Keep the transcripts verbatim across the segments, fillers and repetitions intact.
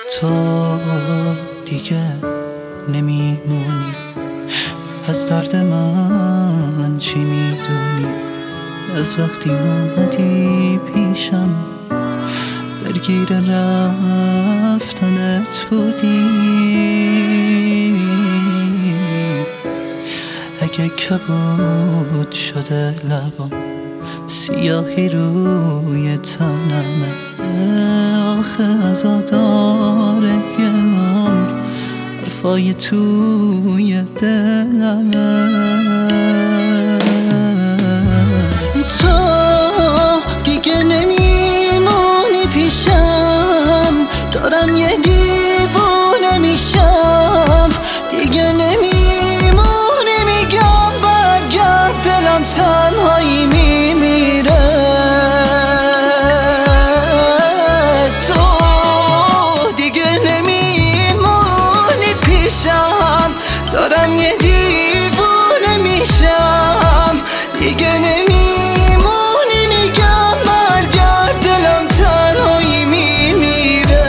تو دیگه نمیمونی، از درد من چی میدونی؟ از وقتی اومدی پیشم درگیر رفتنت بودی. اگه کبود شده لبام، سیاهی روی تنمه، آخه عزاداره یه عمر حرفای توی دلمه. تو دیگه نمیمونی پیشم، دارم یه دیوونه میشم. دیگه نمیمونی، میگم برگرد، دلم تنهایی میمیره. تو دیگه نمیمونی پیشم، دارم یه دیوونه میشم. دیگه نمیمونی، میگم برگرد، دلم تنهایی میمیره.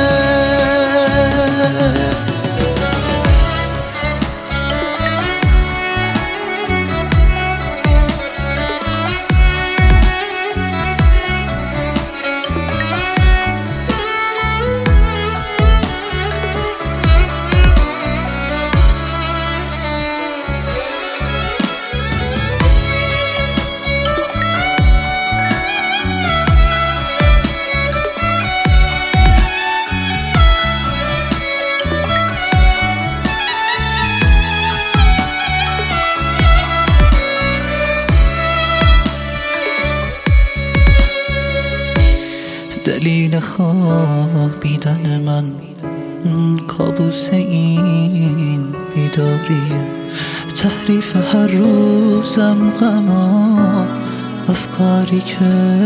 دلیل خوابیدن من کابوس این بیداریه، تحریف هر روزم غما، افکاری که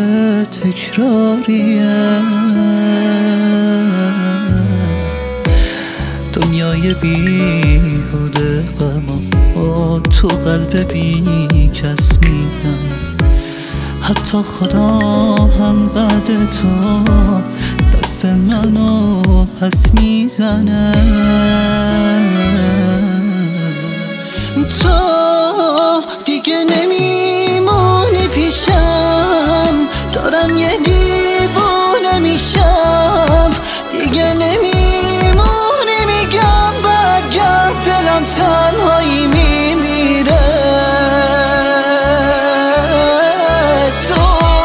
تکراریه. دنیای بیهوده غما تو قلب بی کس میزنه، حتی خدا هم بعد تو دست منو پس میزنه. تو دیگه نمیمونی پیشم، دارم یه دیوونه میشم. دیگه نمیمونی، میگم برگرد، دلم تنهایی میمیره.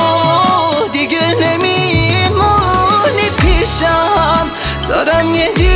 دارم یه